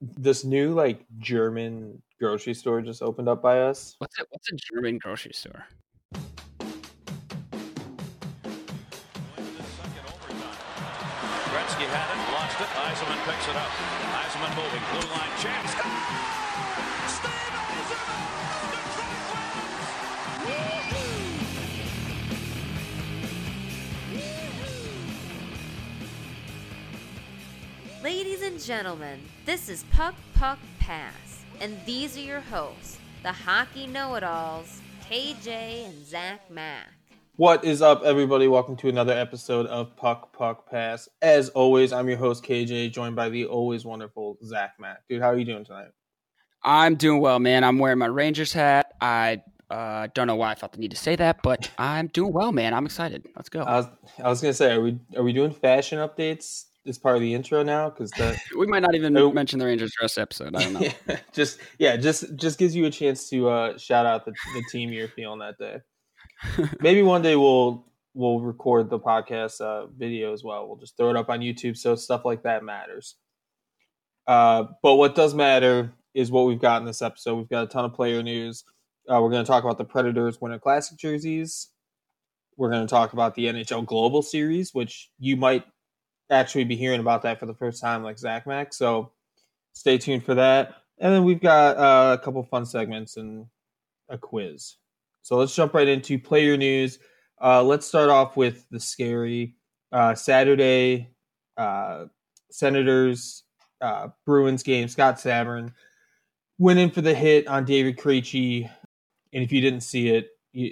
This new like German grocery store just opened up by us. What's a German grocery store? Gretzky had it, lost it. Yzerman picks it up. Yzerman moving, blue line chance. Steve Yzerman! Ladies and gentlemen, this is Puck Pass, and these are your hosts, the hockey know-it-alls, KJ and Zach Mack. What is up, everybody? Welcome to another episode of Puck Pass. As always, I'm your host, KJ, joined by the always wonderful Zach Mack. Dude, how are you doing tonight? I'm doing well, man. I'm wearing my Rangers hat. I don't know why I felt the need to say that, but I'm doing well, man. I'm excited. Let's go. I was gonna say, are we doing fashion updates as part of the intro now? Because we might not even mention the Rangers dress episode. I don't know. just gives you a chance to shout out the team you're feeling that day. Maybe one day we'll record the podcast video as well. We'll just throw it up on YouTube, so stuff like that matters. But what does matter is what we've got in this episode. We've got a ton of player news. We're going to talk about the Predators Winter Classic jerseys. We're going to talk about the NHL Global Series, which you might actually be hearing about that for the first time, like Zach Mack. So stay tuned for that. And then we've got a couple fun segments and a quiz. So let's jump right into player news. Let's start off with the scary Saturday Senators Bruins game. Scott Sabourin went in for the hit on David Krejci. And if you didn't see it,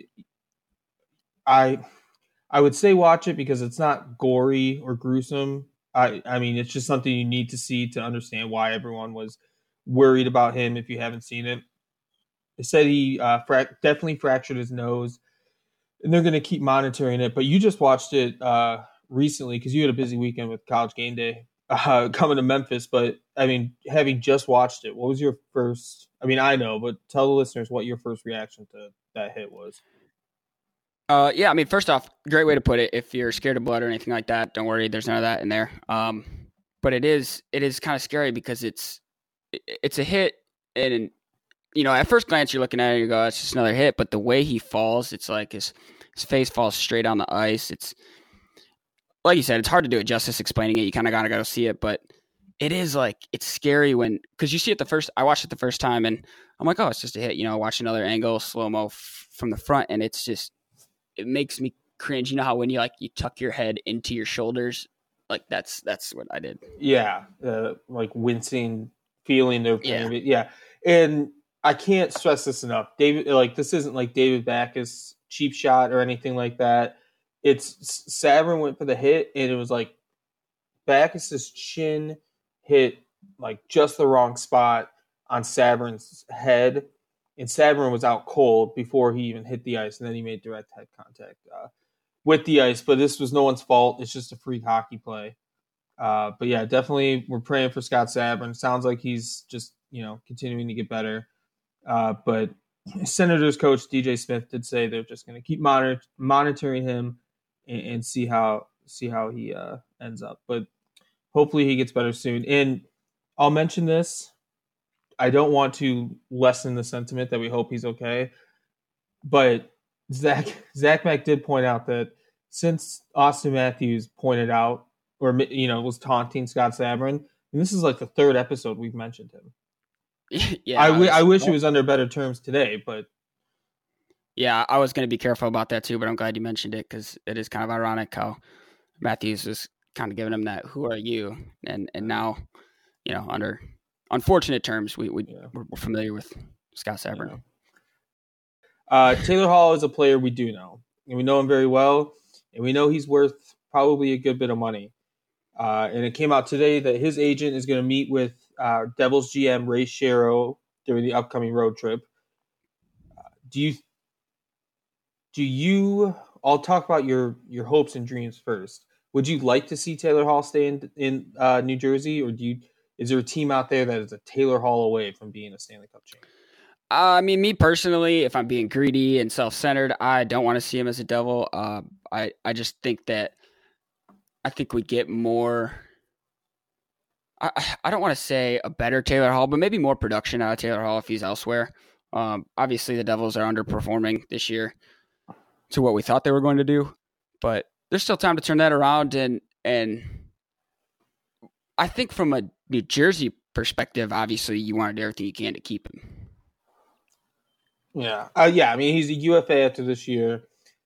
I would say watch it because it's not gory or gruesome. I mean, it's just something you need to see to understand why everyone was worried about him if you haven't seen it. They said he definitely fractured his nose, and they're going to keep monitoring it. But you just watched it recently because you had a busy weekend with College Game Day coming to Memphis. But, I mean, having just watched it, what was your first – I mean, I know, but tell the listeners what your first reaction to that hit was. Yeah, I mean, first off, great way to put it. If you're scared of blood or anything like that, don't worry. There's none of that in there. But it is kind of scary because it's a hit, and you know, at first glance you're looking at it and you go, it's just another hit. But the way he falls, it's like his face falls straight on the ice. It's like you said, it's hard to do it justice explaining it. You kind of gotta go see it, but it is like it's scary because you see it I watched it the first time and I'm like, oh, it's just a hit. You know, watch another angle, slow mo from the front, and it's just. It makes me cringe. You know how when you tuck your head into your shoulders, like that's what I did. Yeah, like wincing, feeling their pain. Yeah, and I can't stress this enough. This isn't like David Backes cheap shot or anything like that. It's Sabourin went for the hit, and it was like Backes' chin hit like just the wrong spot on Sabourin's head. And Sabourin was out cold before he even hit the ice, and then he made direct head contact with the ice. But this was no one's fault. It's just a freak hockey play. But yeah, definitely we're praying for Scott Sabourin. Sounds like he's just, continuing to get better. But Senators coach DJ Smith did say they're just going to keep monitoring him and see how he ends up. But hopefully he gets better soon. And I'll mention this. I don't want to lessen the sentiment that we hope he's okay. But Zach Mack did point out that since Austin Matthews pointed out or, was taunting Scott Sabourin, and this is like the third episode we've mentioned him. Yeah, I wish it was under better terms today, but. Yeah, I was going to be careful about that too, but I'm glad you mentioned it because it is kind of ironic how Matthews was kind of giving him that, who are you? And now, under unfortunate terms, we're familiar with Scott Sabourin. Taylor Hall is a player we do know, and we know him very well, and we know he's worth probably a good bit of money. And it came out today that his agent is going to meet with Devils GM Ray Shero during the upcoming road trip. Do you? I'll talk about your hopes and dreams first. Would you like to see Taylor Hall stay in New Jersey, or is there a team out there that is a Taylor Hall away from being a Stanley Cup champion? I mean, me personally, if I'm being greedy and self-centered, I don't want to see him as a Devil. I just think that I think we get more I don't want to say a better Taylor Hall, but maybe more production out of Taylor Hall if he's elsewhere. Obviously, the Devils are underperforming this year to what we thought they were going to do, but there's still time to turn that around. And I think from a New Jersey perspective, obviously, you want to do everything you can to keep him. Yeah. I mean, he's a UFA after this year.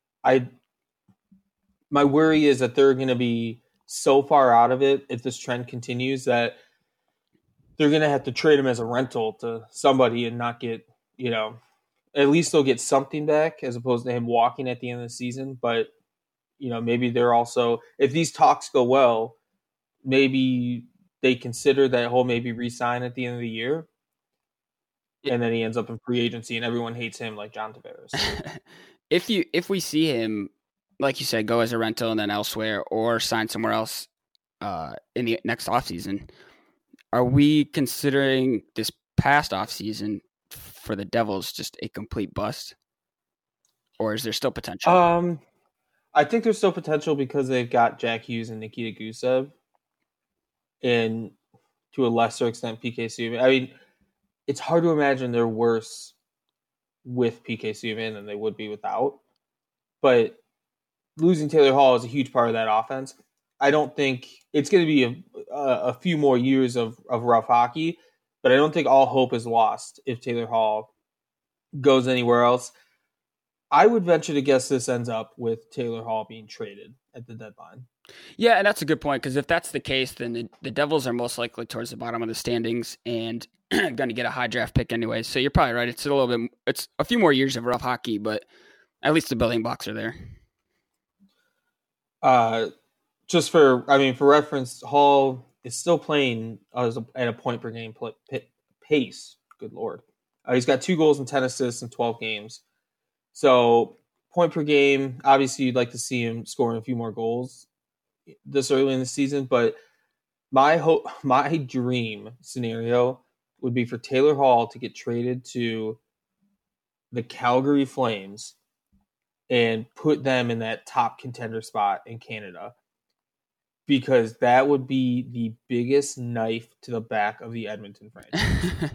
My worry is that they're going to be so far out of it if this trend continues that they're going to have to trade him as a rental to somebody and not get, at least they'll get something back as opposed to him walking at the end of the season. But, maybe they're also, if these talks go well, maybe they consider that he'll maybe re-sign at the end of the year. And then he ends up in free agency and everyone hates him like John Tavares. If we see him, like you said, go as a rental and then elsewhere or sign somewhere else in the next offseason, are we considering this past offseason for the Devils just a complete bust? Or is there still potential? I think there's still potential because they've got Jack Hughes and Nikita Gusev and to a lesser extent PK Subban. I mean, it's hard to imagine they're worse with PK Subban than they would be without. But losing Taylor Hall is a huge part of that offense. I don't think it's going to be a few more years of rough hockey, but I don't think all hope is lost if Taylor Hall goes anywhere else. I would venture to guess this ends up with Taylor Hall being traded at the deadline. Yeah, and that's a good point because if that's the case, then the Devils are most likely towards the bottom of the standings and going to get a high draft pick anyway. So you're probably right. It's a few more years of rough hockey, but at least the building blocks are there. Just for reference, Hall is still playing at a point per game pace. Good Lord. He's got 2 goals and 10 assists in 12 games. So point per game, obviously you'd like to see him scoring a few more goals this early in the season, but my dream scenario would be for Taylor Hall to get traded to the Calgary Flames and put them in that top contender spot in Canada, because that would be the biggest knife to the back of the Edmonton franchise.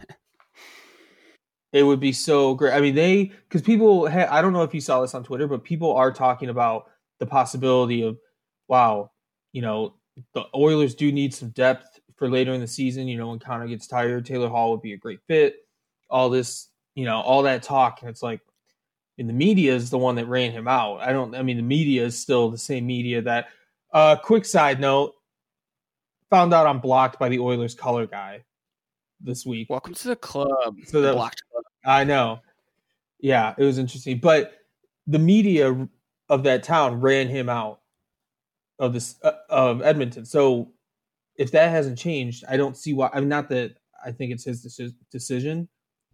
It would be so great. I mean, because people, I don't know if you saw this on Twitter, but people are talking about the possibility of, wow, the Oilers do need some depth for later in the season. When Connor gets tired, Taylor Hall would be a great fit. All this, all that talk. And it's like, and the media is the one that ran him out. The media is still the same media that, quick side note, found out I'm blocked by the Oilers color guy this week. Welcome to the club. So the blocked club. I know. Yeah, it was interesting. But the media of that town ran him out of of Edmonton. So if that hasn't changed, I don't see why. Not that I think it's his decision,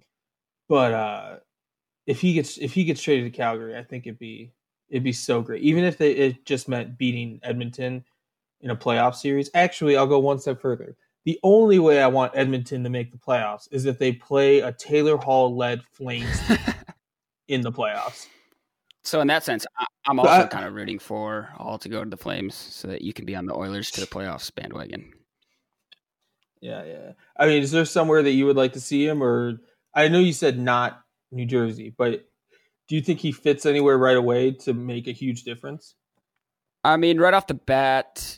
but if he gets traded to Calgary, I think it'd be so great. Even if it just meant beating Edmonton in a playoff series. Actually, I'll go one step further. The only way I want Edmonton to make the playoffs is if they play a Taylor Hall-led Flames in the playoffs. So in that sense, I'm also kind of rooting for Hall to go to the Flames so that you can be on the Oilers to the playoffs bandwagon. Yeah. I mean, is there somewhere that you would like to see him? Or I know you said not New Jersey, but do you think he fits anywhere right away to make a huge difference? I mean, right off the bat,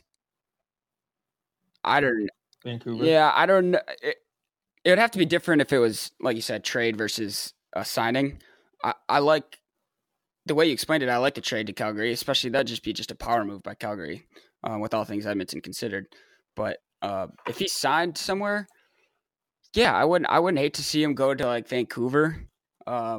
I don't know. Vancouver? Yeah, I don't know. It would have to be different if it was, like you said, trade versus signing. I like the way you explained it. I like the trade to Calgary, especially that'd just be a power move by Calgary with all things Edmonton considered. But if he signed somewhere, yeah, I wouldn't hate to see him go to like Vancouver. I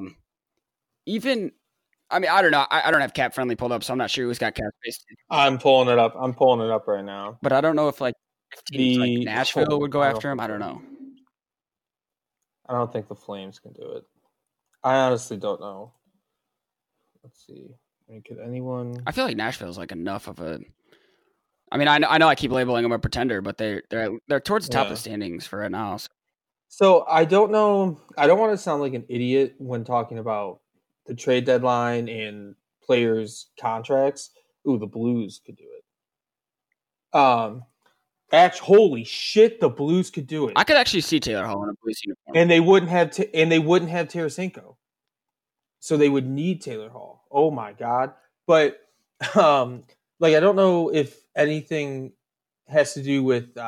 don't know. I don't have Cap Friendly pulled up, so I'm not sure who's got cap space. I'm pulling it up right now. But I don't know if like teams like Nashville would go after him. I don't know. I don't think the Flames can do it. I honestly don't know. Let's see. Could anyone? I feel like Nashville's like enough of a. I mean, I know I keep labeling them a pretender, but they're towards the top of the standings for right now. So I don't know. I don't want to sound like an idiot when talking about the trade deadline and players' contracts. Ooh, the Blues could do it. holy shit, the Blues could do it. I could actually see Taylor Hall in a Blues uniform, and they wouldn't have Tarasenko, so they would need Taylor Hall. Oh my god! But like I don't know if anything has to do with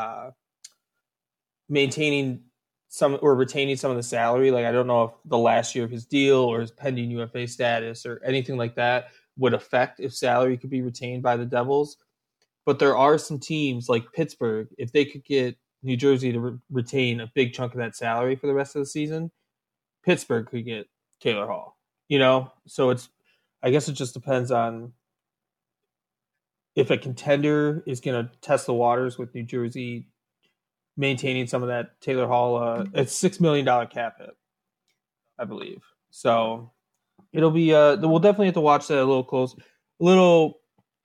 maintaining some or retaining some of the salary. Like I don't know if the last year of his deal or his pending UFA status or anything like that would affect if salary could be retained by the Devils. But there are some teams like Pittsburgh, if they could get New Jersey to retain a big chunk of that salary for the rest of the season, Pittsburgh could get Taylor Hall. So I guess it just depends on if a contender is going to test the waters with New Jersey maintaining some of that Taylor Hall. It's $6 million cap hit, I believe. So it'll be we'll definitely have to watch that a little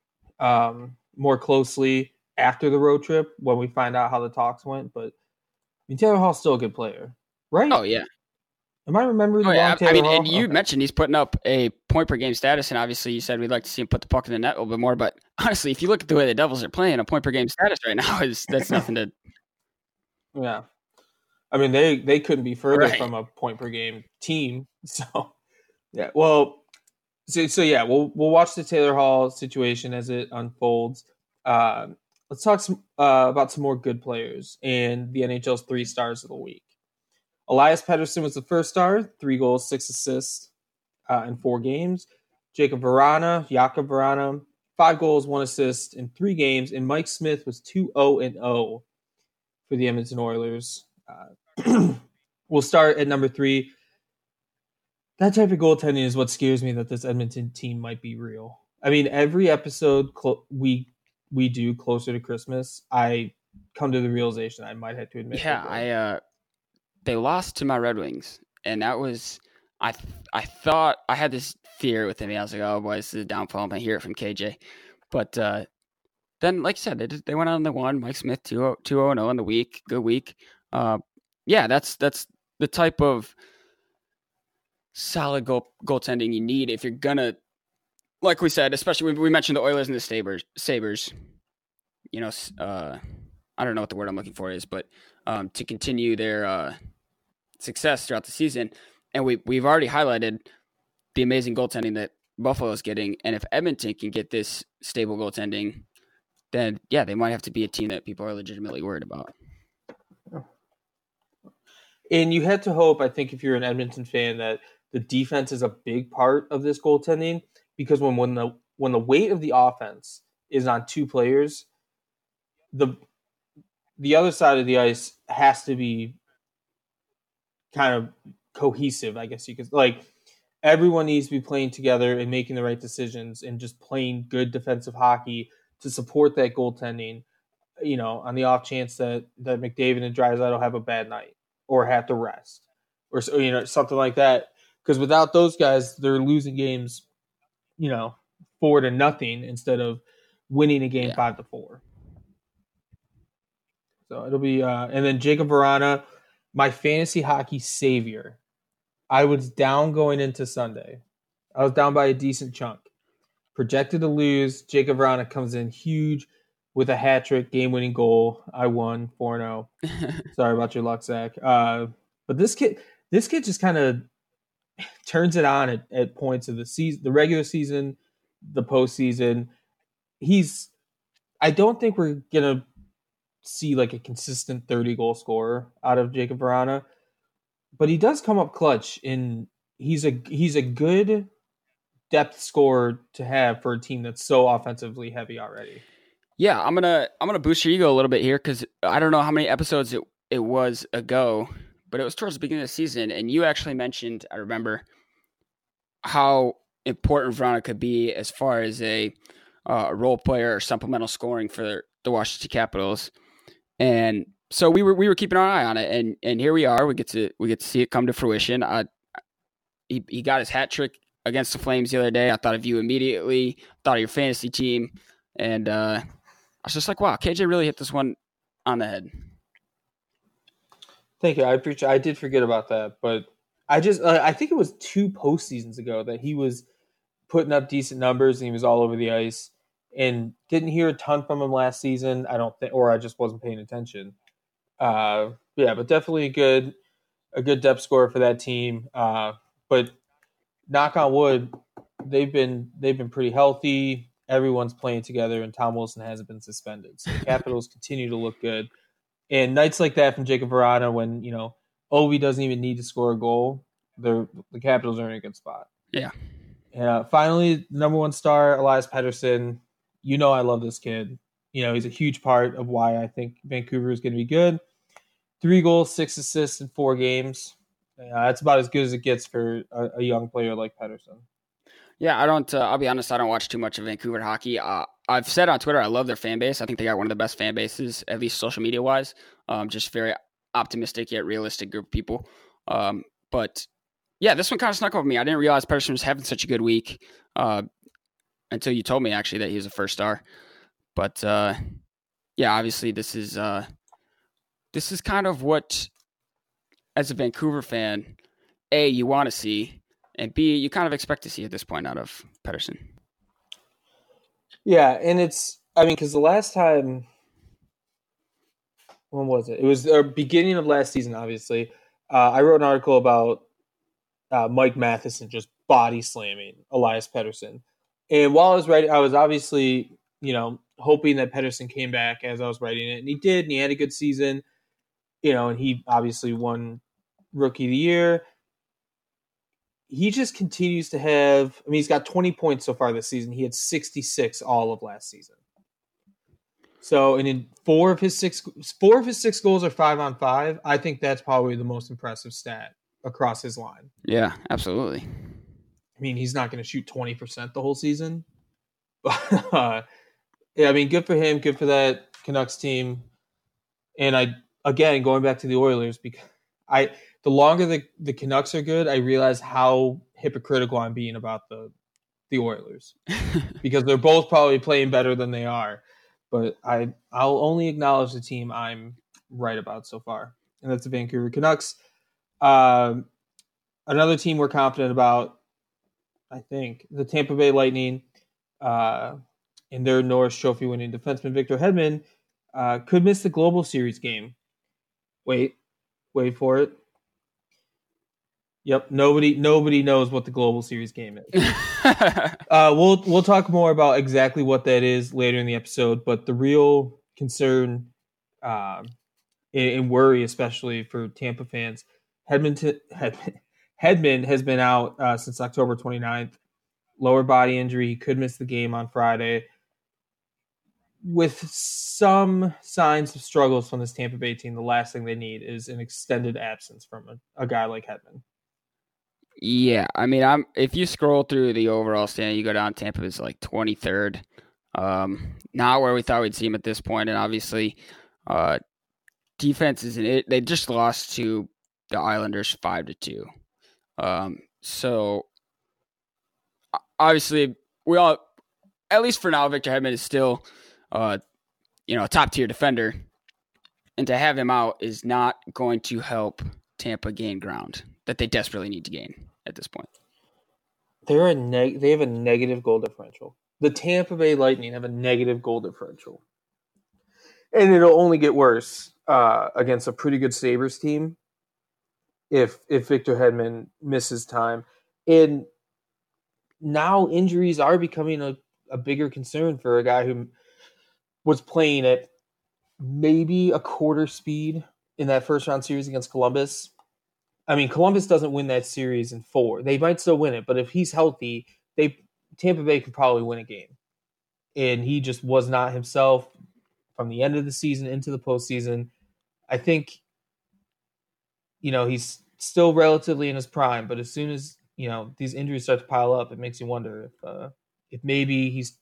more closely after the road trip when we find out how the talks went. But Taylor Hall's still a good player, right? Oh yeah. Am I remembering wrong? Taylor Hall? And you mentioned he's putting up a point per game status, and obviously you said we'd like to see him put the puck in the net a little bit more. But honestly, if you look at the way the Devils are playing, a point per game status right now that's nothing to. Yeah, I mean they couldn't be further from a point per game team. So yeah, well, so yeah, we'll watch the Taylor Hall situation as it unfolds. Let's talk about some more good players and the NHL's 3 stars of the week. Elias Pettersson was the first star, 3 goals, 6 assists in 4 games. Jakub Vrana, 5 goals, 1 assist in 3 games. And Mike Smith was 2-0-0 for the Edmonton Oilers. We'll start at number 3. That type of goaltending is what scares me that this Edmonton team might be real. I mean, every episode we do closer to Christmas, I come to the realization I might have to admit. Yeah, they lost to my Red Wings, and that was I thought I had this fear with them. I was like, oh boy, this is a downfall. I'm gonna hear it from KJ, but then, like you said, they went on the one. Mike Smith 2-0 in the week, good week. Yeah, that's the type of solid goaltending you need if you're gonna, like we said, especially we mentioned the Oilers and the Sabres. I don't know what the word I'm looking for is, but to continue their success throughout the season. And we've already highlighted the amazing goaltending that Buffalo is getting. And if Edmonton can get this stable goaltending, then yeah, they might have to be a team that people are legitimately worried about. And you had to hope, I think, if you're an Edmonton fan, that the defense is a big part of this goaltending, because when the weight of the offense is on 2 players, the other side of the ice has to be kind of cohesive, I guess you could. Like, everyone needs to be playing together and making the right decisions and just playing good defensive hockey to support that goaltending, on the off chance that McDavid and Draisaitl have a bad night or have to rest or something like that. Because without those guys, they're losing games, 4-0 instead of winning a game 5-4. So it'll be, and then Jakub Vrana, my fantasy hockey savior. I was down going into Sunday. I was down by a decent chunk. Projected to lose. Jakub Vrana comes in huge with a hat trick, game-winning goal. I won 4-0. Sorry about your luck, Zach. But this kid just kind of turns it on at points of the season, the regular season, the postseason. I don't think we're gonna see like a consistent 30-goal scorer out of Jakub Vrana, but he does come up clutch, and he's a good depth scorer to have for a team that's so offensively heavy already. Yeah, I'm gonna boost your ego a little bit here, because I don't know how many episodes it was ago, but it was towards the beginning of the season, and you actually mentioned, I remember, how important Vrana could be as far as a role player or supplemental scoring for the Washington Capitals. And so we were keeping our eye on it, and here we are. We get to see it come to fruition. He got his hat trick against the Flames the other day. I thought of you immediately. Thought of your fantasy team, and I was just like, wow, KJ really hit this one on the head. Thank you. I appreciate. I did forget about that, but I think it was 2 postseasons ago that he was putting up decent numbers and he was all over the ice. and didn't hear a ton from him last season. I don't think, or I just wasn't paying attention. But definitely a good depth scorer for that team. But knock on wood, they've been pretty healthy. Everyone's playing together, and Tom Wilson hasn't been suspended. So the Capitals continue to look good. And nights like that from Jacob Vrana, when Ovi doesn't even need to score a goal, the Capitals are in a good spot. Yeah. And finally, number one star, Elias Pettersson. I love this kid. He's a huge part of why I think Vancouver is going to be good. 3 goals, 6 assists in 4 games. That's about as good as it gets for a young player like Pettersson. Yeah, I don't. I'll be honest. I don't watch too much of Vancouver hockey. I've said on Twitter I love their fan base. I think they got one of the best fan bases, at least social media wise. Just very optimistic yet realistic group of people. But yeah, this one kind of snuck over me. I didn't realize Pettersson was having such a good week until you told me actually that he was a first star. But obviously this is kind of what, as a Vancouver fan, A, you want to see, and B, you kind of expect to see at this point out of Pettersson. Yeah, and because the last time, when was it? It was the beginning of last season, obviously. I wrote an article about Mike Matheson just body slamming Elias Pettersson. And while I was writing, I was obviously, hoping that Pettersson came back as I was writing it. And he did, and he had a good season. And he obviously won Rookie of the Year. He just continues to have, he's got 20 points so far this season. He had 66 all of last season. So, and in 4 of his 6 goals are 5-on-5. I think that's probably the most impressive stat across his line. Yeah, absolutely. He's not going to shoot 20% the whole season. But, good for him. Good for that Canucks team. And again, going back to the Oilers, because the longer the Canucks are good, I realize how hypocritical I'm being about the Oilers. Because they're both probably playing better than they are. But I'll only acknowledge the team I'm right about so far. And that's the Vancouver Canucks. Another team we're confident about, I think, the Tampa Bay Lightning. And their Norris Trophy winning defenseman Victor Hedman could miss the Global Series game. Wait for it. Yep, nobody knows what the Global Series game is. We'll talk more about exactly what that is later in the episode, but the real concern and worry, especially for Tampa fans, Hedman has been out since October 29th. Lower body injury. He could miss the game on Friday. With some signs of struggles from this Tampa Bay team, the last thing they need is an extended absence from a guy like Hedman. Yeah, if you scroll through the overall standing, you go down, Tampa is like 23rd. Not where we thought we'd see him at this point, and obviously defense isn't it. They just lost to the Islanders 5-2. So obviously we all, at least for now, Victor Hedman is still a top tier defender, and to have him out is not going to help Tampa gain ground that they desperately need to gain at this point. They have a negative goal differential. The Tampa Bay Lightning have a negative goal differential. And it'll only get worse against a pretty good Sabres team if Victor Hedman misses time. And now injuries are becoming a bigger concern for a guy who was playing at maybe a quarter speed in that first round series against Columbus. Columbus doesn't win that series in 4. They might still win it, but if he's healthy, Tampa Bay could probably win a game. And he just was not himself from the end of the season into the postseason. I think, he's still relatively in his prime, but as soon as, these injuries start to pile up, it makes you wonder if maybe he's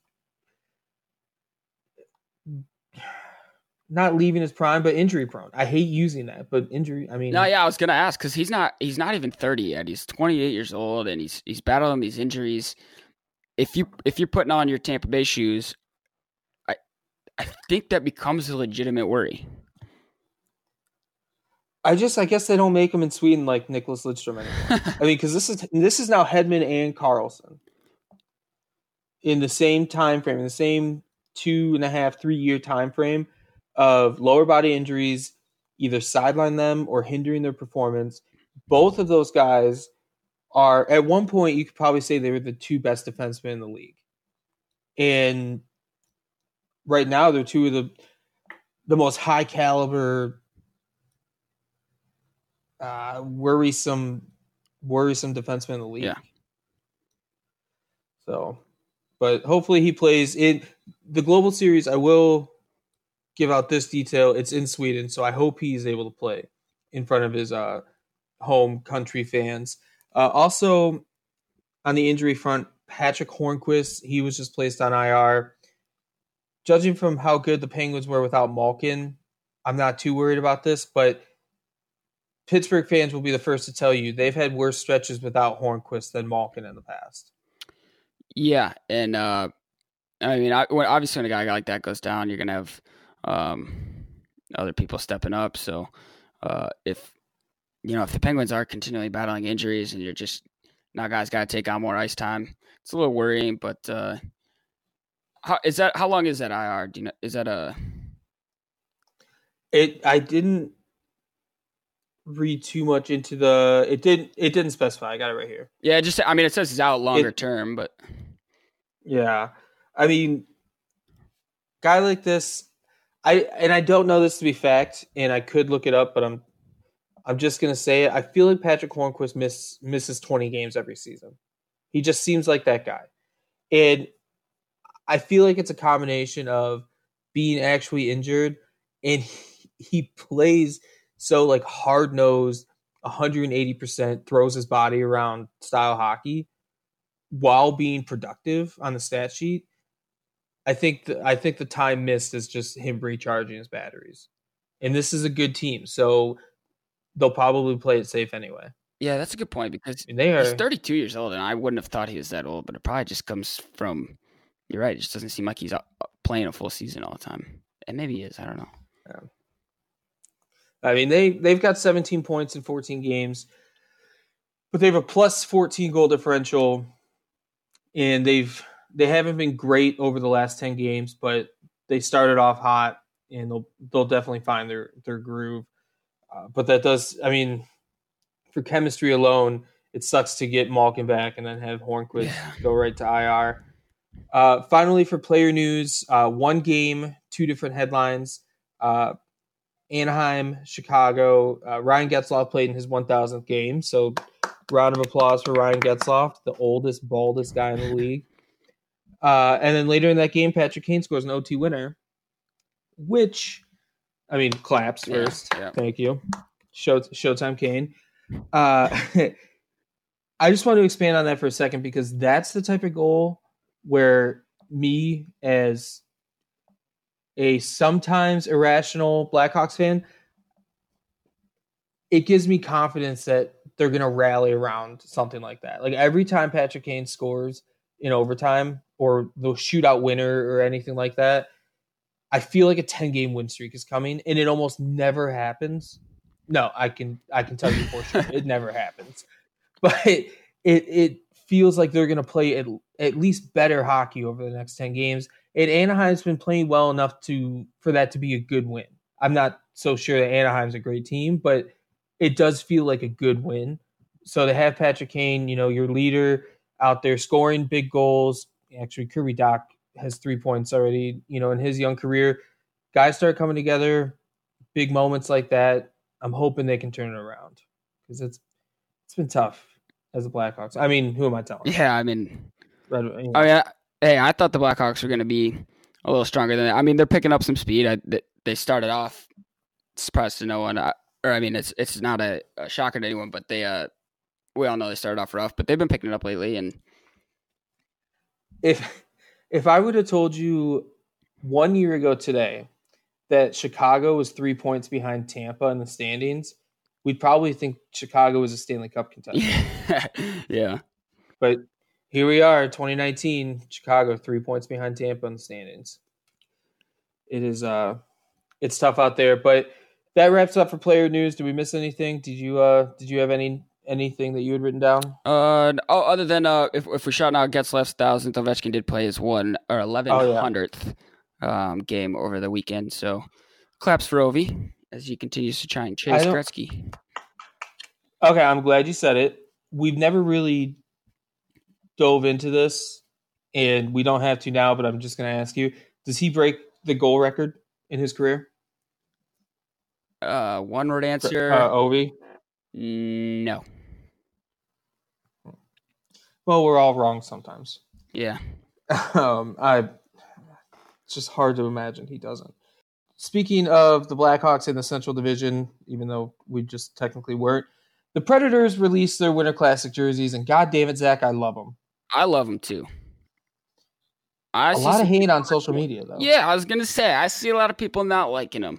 not leaving his prime, but injury prone. I hate using that, but injury. No, yeah, I was gonna ask because he's not even 30 yet. He's 28 years old, and he's battling these injuries. If you're putting on your Tampa Bay shoes, I think that becomes a legitimate worry. I guess they don't make him in Sweden like Nicholas Lidstrom anymore. Because this is now Hedman and Karlsson in the same time frame, in the same 2.5, 3 year time frame of lower body injuries either sideline them or hindering their performance. Both of those guys are, at one point, you could probably say they were the two best defensemen in the league. And right now, they're two of the most high caliber, worrisome defensemen in the league. Yeah. So, but hopefully he plays in the Global Series. I will give out this detail. It's in Sweden, so I hope he's able to play in front of his home country fans. Also, on the injury front, Patrick Hornquist, he was just placed on IR. Judging from how good the Penguins were without Malkin, I'm not too worried about this, but Pittsburgh fans will be the first to tell you they've had worse stretches without Hornquist than Malkin in the past. Yeah, and I mean, obviously when a guy like that goes down, you're going to have other people stepping up. So if the Penguins are continually battling injuries and you're just now guys got to take on more ice time, it's a little worrying. But how long is that IR? Do you know? Is that a? I didn't read too much into the. It didn't specify. I got it right here. Yeah, it says he's out longer term, but yeah, I mean, guy like this, I don't know this to be fact, and I could look it up, but I'm just gonna say it. I feel like Patrick Hornquist misses 20 games every season. He just seems like that guy, and I feel like it's a combination of being actually injured, and he plays so like hard-nosed, 180%, throws his body around style hockey while being productive on the stat sheet. I think the time missed is just him recharging his batteries. And this is a good team, so they'll probably play it safe anyway. Yeah, that's a good point because he's 32 years old, and I wouldn't have thought he was that old, but it probably just comes from, you're right, it just doesn't seem like he's playing a full season all the time. And maybe he is, I don't know. Yeah. I mean, they've got 17 points in 14 games, but they have a plus 14 goal differential, and they haven't been great over the last 10 games, but they started off hot, and they'll definitely find their groove. But that does, I mean, for chemistry alone, it sucks to get Malkin back and then have Hornquist go right to IR. Finally, for player news, one game, two different headlines. Anaheim, Chicago. Ryan Getzlaf played in his 1,000th game, so round of applause for Ryan Getzlaf, the oldest, baldest guy in the league. And then later in that game, Patrick Kane scores an OT winner, which, I mean, claps first. Yeah. Thank you. Showtime Kane. I just want to expand on that for a second because that's the type of goal where me, as a sometimes irrational Blackhawks fan, it gives me confidence that they're going to rally around something like that. Like every time Patrick Kane scores in overtime or the shootout winner or anything like that, I feel like a 10-game win streak is coming, and it almost never happens. No, I can tell you for sure it never happens. But it feels like they're going to play at least better hockey over the next 10 games. And Anaheim's been playing well enough for that to be a good win. I'm not so sure that Anaheim's a great team, but it does feel like a good win. So to have Patrick Kane, your leader out there scoring big goals. Actually, Kirby Dach has 3 points already, in his young career. Guys start coming together, big moments like that. I'm hoping they can turn it around because it's been tough as the Blackhawks. I mean, who am I telling? Yeah, I mean, hey, I thought the Blackhawks were going to be a little stronger than that. I mean, they're picking up some speed. They started off surprised to no one. It's not a shocker to anyone, but we all know they started off rough, but they've been picking it up lately. And if I would have told you 1 year ago today that Chicago was 3 points behind Tampa in the standings, we'd probably think Chicago was a Stanley Cup contender. Yeah. But here we are, 2019, Chicago 3 points behind Tampa in the standings. It is it's tough out there, but that wraps up for player news. Did we miss anything? Did you have anything that you had written down? Other than if we're shouting out Getzlaf's 1,000th, Ovechkin did play his 1100th game over the weekend. So claps for Ovi as he continues to try and chase Gretzky. Okay, I'm glad you said it. We've never really dove into this, and we don't have to now, but I'm just going to ask you, does he break the goal record in his career? One word answer. Ovi? No. Well, we're all wrong sometimes. Yeah. It's just hard to imagine he doesn't. Speaking of the Blackhawks in the Central Division, even though we just technically weren't, the Predators released their Winter Classic jerseys, and God damn it, Zach, I love them. I love them too. A lot of hate on social media, though. Yeah, I was gonna say I see a lot of people not liking them.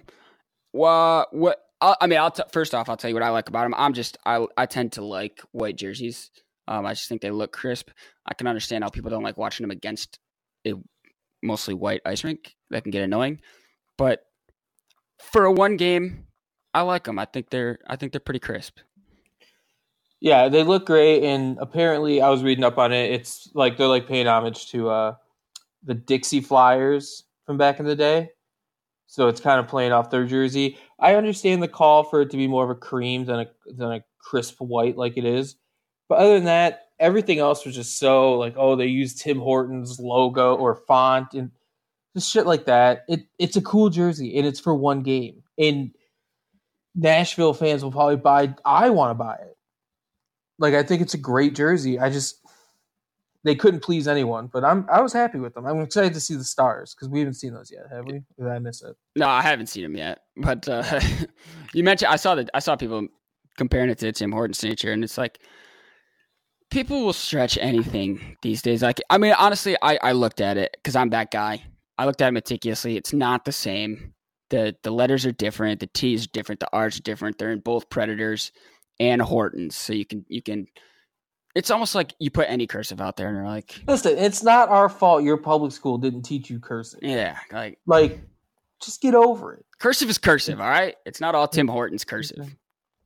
First off, I'll tell you what I like about them. I tend to like white jerseys. I just think they look crisp. I can understand how people don't like watching them against a mostly white ice rink. That can get annoying. But for a one game, I like them. I think they're pretty crisp. Yeah, they look great, and apparently I was reading up on it. It's like they're like paying homage to the Dixie Flyers from back in the day. So it's kind of playing off their jersey. I understand the call for it to be more of a cream than a crisp white like it is. But other than that, everything else was just so like, oh, they used Tim Hortons logo or font and just shit like that. It's a cool jersey, and it's for one game. And Nashville fans will probably I want to buy it. Like, I think it's a great jersey. They couldn't please anyone, but I was happy with them. I'm excited to see the Stars because we haven't seen those yet, have we? Or did I miss it? No, I haven't seen them yet. But you mentioned I saw people comparing it to Tim Hortons signature, and it's like people will stretch anything these days. Like, I mean, honestly, I looked at it because I'm that guy. I looked at it meticulously. It's not the same. The letters are different. The T's are different. The R's are different. They're in both Predators and Hortons, so you can. It's almost like you put any cursive out there, and you're like, listen, it's not our fault. Your public school didn't teach you cursive. Yeah, like just get over it. Cursive is cursive, all right. It's not all Tim Hortons cursive.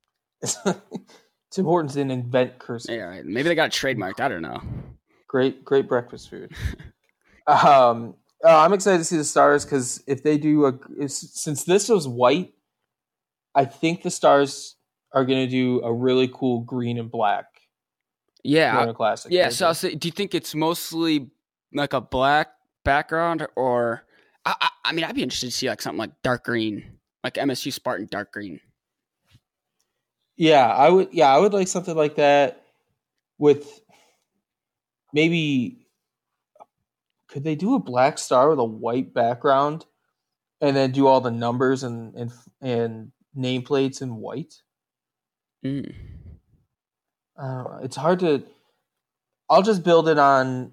Tim Hortons didn't invent cursive. Yeah, right. Maybe they got it trademarked. I don't know. Great breakfast food. I'm excited to see the Stars because if they do since this was white, I think the Stars are going to do a really cool green and black. Yeah, Classic. Yeah. So I'll say, do you think it's mostly like a black background, or I mean, I'd be interested to see like something like dark green, like MSU Spartan dark green. Yeah, I would. Yeah, I would like something like that. With maybe, could they do a black star with a white background, and then do all the numbers and nameplates in white? It's hard to. I'll just build it on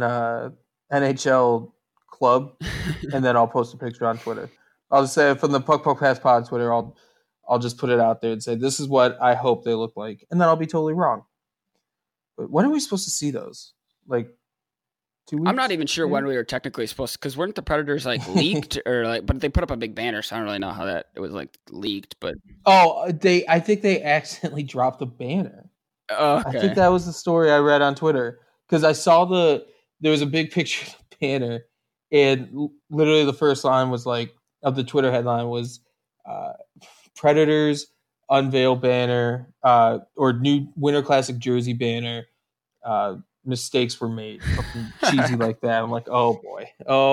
NHL Club, and then I'll post a picture on Twitter. I'll just say from the Puck Pass Pod Twitter, I'll just put it out there and say this is what I hope they look like, and then I'll be totally wrong. But when are we supposed to see those? Like 2 weeks? I'm not even sure when we were technically supposed to, because weren't the Predators like leaked or like? But they put up a big banner, so I don't really know how that it was like leaked. But I think they accidentally dropped the banner. Okay. I think that was the story I read on Twitter because I saw there was a big picture of the banner, and literally the first line was like of the Twitter headline was Predators unveil banner or new Winter Classic jersey banner. Mistakes were made, something cheesy like that. I'm like, oh boy.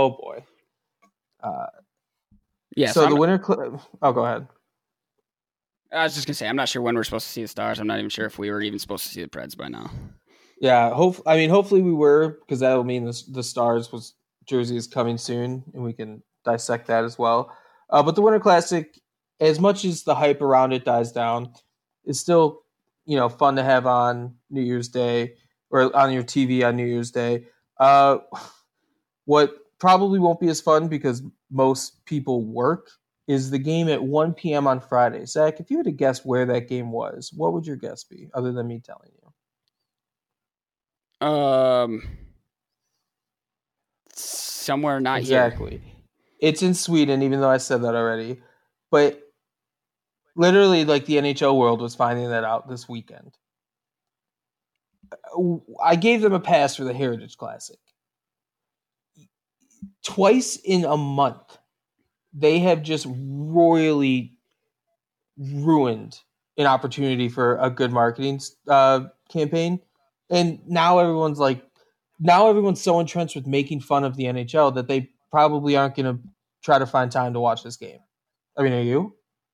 Yeah. So the Winter. Go ahead. I was just gonna say, I'm not sure when we're supposed to see the Stars. I'm not even sure if we were even supposed to see the Preds by now. Yeah, hopefully we were, because that'll mean the Stars jersey is coming soon, and we can dissect that as well. But the Winter Classic, as much as the hype around it dies down, it's still fun to have on New Year's Day or on your TV on New Year's Day. What probably won't be as fun because most people work is the game at 1 p.m. on Friday. Zach, if you had to guess where that game was, what would your guess be, other than me telling you? Somewhere not exactly. here. It's in Sweden, even though I said that already. But literally, like, the NHL world was finding that out this weekend. I gave them a pass for the Heritage Classic. twice in a month, they have just royally ruined an opportunity for a good marketing campaign. And now everyone's so entrenched with making fun of the NHL that they probably aren't going to try to find time to watch this game. I mean, are you?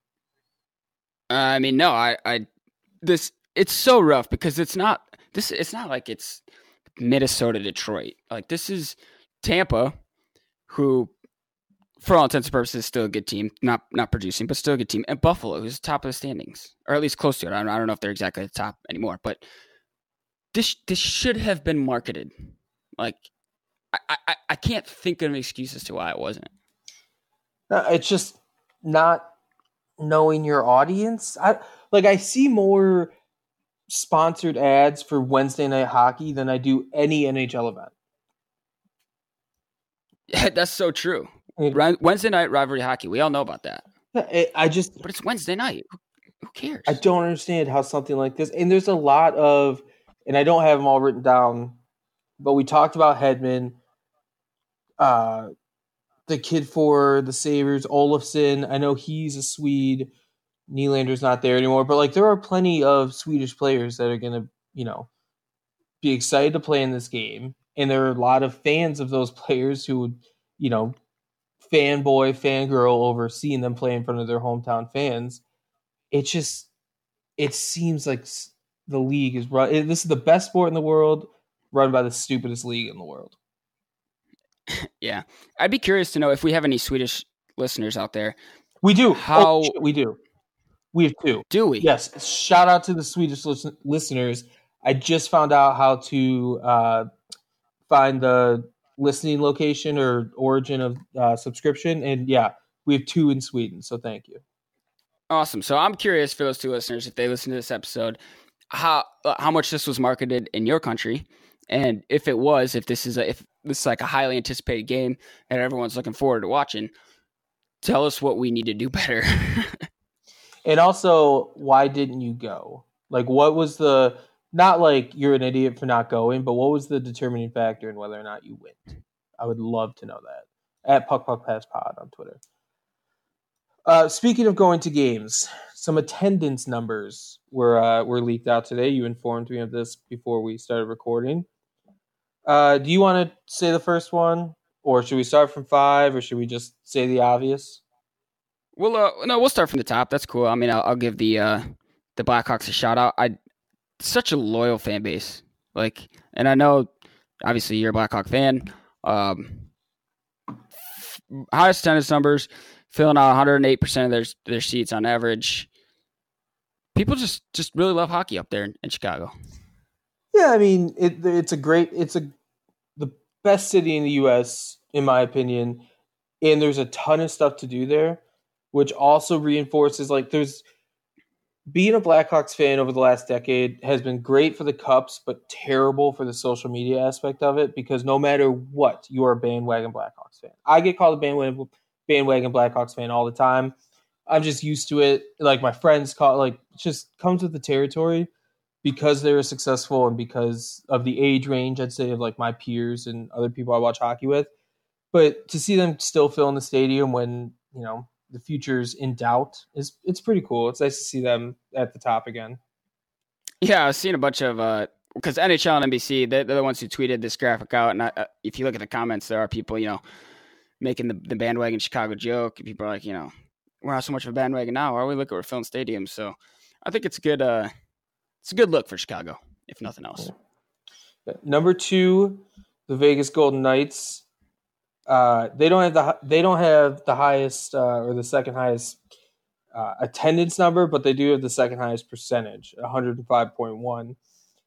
I mean, no, it's so rough because it's not like it's Minnesota, Detroit. Like, this is Tampa, who, for all intents and purposes, is still a good team. Not producing, but still a good team. And Buffalo, who's top of the standings, or at least close to it. I don't know if they're exactly at the top anymore, but this should have been marketed. Like, I can't think of an excuse as to why it wasn't. It's just not knowing your audience. I see more sponsored ads for Wednesday Night Hockey than I do any NHL event. Yeah, that's so true. Wednesday night rivalry hockey. We all know about that. But it's Wednesday night. Who cares? I don't understand how something like this. And there's a lot of, and I don't have them all written down, but we talked about Hedman, the kid for the Sabres, Olofsson. I know he's a Swede. Nylander's not there anymore, but there are plenty of Swedish players that are going to, be excited to play in this game. And there are a lot of fans of those players who would, fanboy, fangirl over seeing them play in front of their hometown fans. It seems like the league is run. This is the best sport in the world, run by the stupidest league in the world. Yeah. I'd be curious to know if we have any Swedish listeners out there. We do. We do. We have 2. Do we? Yes. Shout out to the Swedish listeners. I just found out how to find the listening location or origin of subscription. And yeah, we have 2 in Sweden. So thank you. Awesome. So I'm curious for those 2 listeners, if they listen to this episode, how much this was marketed in your country. And if this is like a highly anticipated game that everyone's looking forward to watching, tell us what we need to do better. And also, why didn't you go? What was not like you're an idiot for not going, but what was the determining factor in whether or not you went? I would love to know that. At PuckPuckPassPod on Twitter. Speaking of going to games, some attendance numbers were leaked out today. You informed me of this before we started recording. Do you want to say the first one? Or should we start from 5, or should we just say the obvious? We'll start from the top. That's cool. I mean, I'll give the Blackhawks a shout out. Such a loyal fan base. And I know, obviously, you're a Blackhawk fan. Highest attendance numbers, filling out 108% of their seats on average. People just really love hockey up there in Chicago. Yeah, I mean, it's the best city in the U.S., in my opinion, and there's a ton of stuff to do there, which also reinforces, being a Blackhawks fan over the last decade has been great for the Cups, but terrible for the social media aspect of it, because no matter what, you are a bandwagon Blackhawks fan. I get called a bandwagon Blackhawks fan all the time. I'm just used to it. My friends call it, it just comes with the territory because they were successful and because of the age range, I'd say, of my peers and other people I watch hockey with. But to see them still fill in the stadium when, the future's in doubt it's pretty cool. It's nice to see them at the top again. Yeah, I was seeing a bunch of because NHL and NBC, they're the ones who tweeted this graphic out, and if you look at the comments, there are people making the bandwagon Chicago joke. People are like, we're not so much of a bandwagon now. Why are we looking at filling stadiums? So I think it's a good look for Chicago, if nothing else. Number 2, the Vegas Golden Knights. They don't have the highest or the second highest attendance number, but they do have the second highest percentage, 105.1.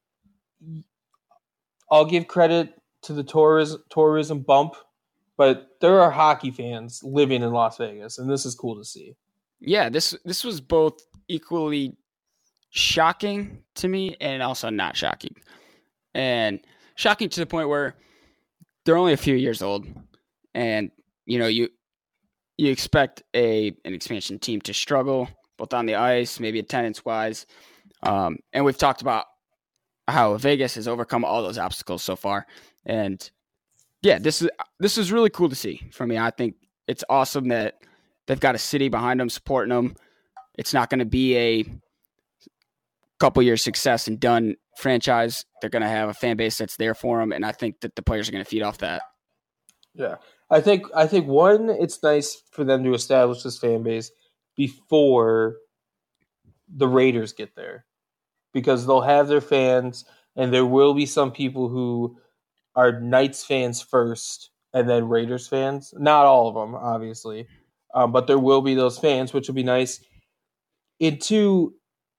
I'll give credit to the tourism bump, but there are hockey fans living in Las Vegas, and this is cool to see. Yeah, this was both equally shocking to me and also not shocking. And shocking to the point where they're only a few years old. And, you expect an expansion team to struggle both on the ice, maybe attendance-wise. And we've talked about how Vegas has overcome all those obstacles so far. And Yeah, this is really cool to see for me. I think it's awesome that they've got a city behind them supporting them. It's not going to be a couple years success and done franchise. They're going to have a fan base that's there for them, and I think that the players are going to feed off that. Yeah, I think one, it's nice for them to establish this fan base before the Raiders get there, because they'll have their fans, and there will be some people who are Knights fans first and then Raiders fans. Not all of them, obviously, but there will be those fans, which will be nice. And two,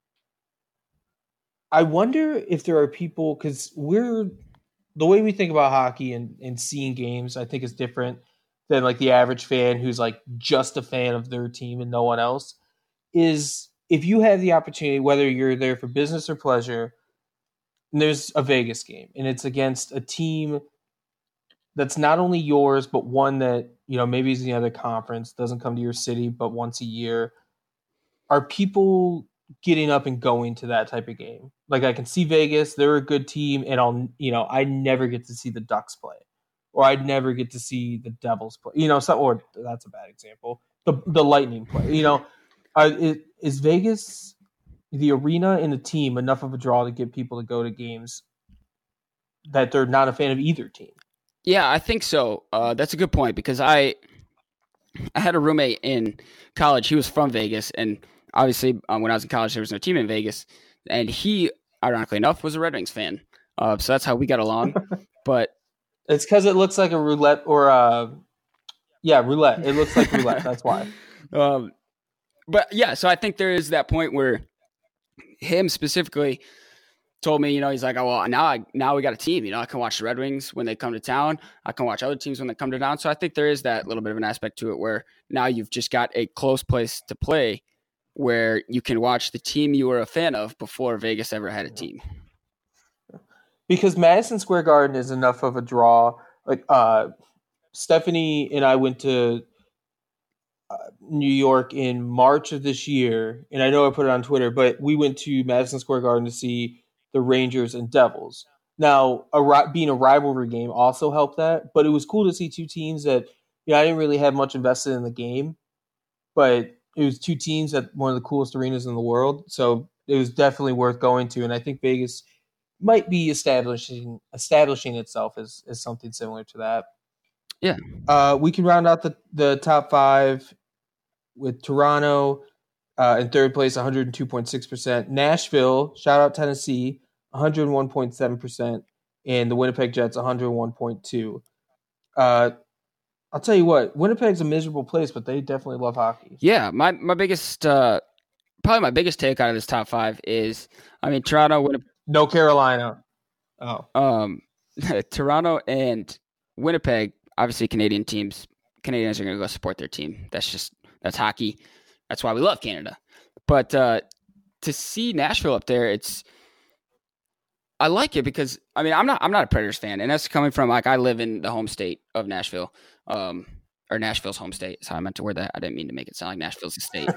I wonder if there are people, because the way we think about hockey and seeing games, I think is different than like the average fan who's like just a fan of their team and no one else. Is if you have the opportunity, whether you're there for business or pleasure, and there's a Vegas game and it's against a team that's not only yours, but one that, maybe is in the other conference, doesn't come to your city but once a year. Are people getting up and going to that type of game? Like, I can see Vegas, they're a good team, and I never get to see the Ducks play, or I'd never get to see the Devils play. Or that's a bad example. The Lightning play. Is Vegas, the arena and the team, enough of a draw to get people to go to games that they're not a fan of either team? Yeah, I think so. That's a good point, because I had a roommate in college. He was from Vegas, and obviously when I was in college, there was no team in Vegas, and he, ironically enough, was a Red Wings fan. So that's how we got along. But it's because it looks like a roulette, or roulette. It looks like roulette. That's why. But yeah, so I think there is that point where him specifically told me, he's like, oh, well, now we got a team. I can watch the Red Wings when they come to town. I can watch other teams when they come to town. So I think there is that little bit of an aspect to it where now you've just got a close place to play where you can watch the team you were a fan of before Vegas ever had a team. Because Madison Square Garden is enough of a draw. Like Stephanie and I went to New York in March of this year, and I know I put it on Twitter, but we went to Madison Square Garden to see the Rangers and Devils. Now, being a rivalry game also helped that, but it was cool to see two teams that I didn't really have much invested in the game, but it was two teams at one of the coolest arenas in the world, so it was definitely worth going to, and I think Vegas might be establishing itself as something similar to that. Yeah. We can round out the top five with Toronto in third place, 102.6%. Nashville, shout out Tennessee, 101.7%. And the Winnipeg Jets, 101.2%. I'll tell you what, Winnipeg's a miserable place, but they definitely love hockey. Yeah, my biggest, probably my biggest take out of this top five is, Toronto, Winnipeg. No Carolina. Oh. Toronto and Winnipeg, obviously Canadian teams. Canadians are going to go support their team. That's hockey. That's why we love Canada. But to see Nashville up there, I like it because I'm not a Predators fan, and that's coming from I live in the home state of Nashville, or Nashville's home state. So I meant to word that. I didn't mean to make it sound like Nashville's a state.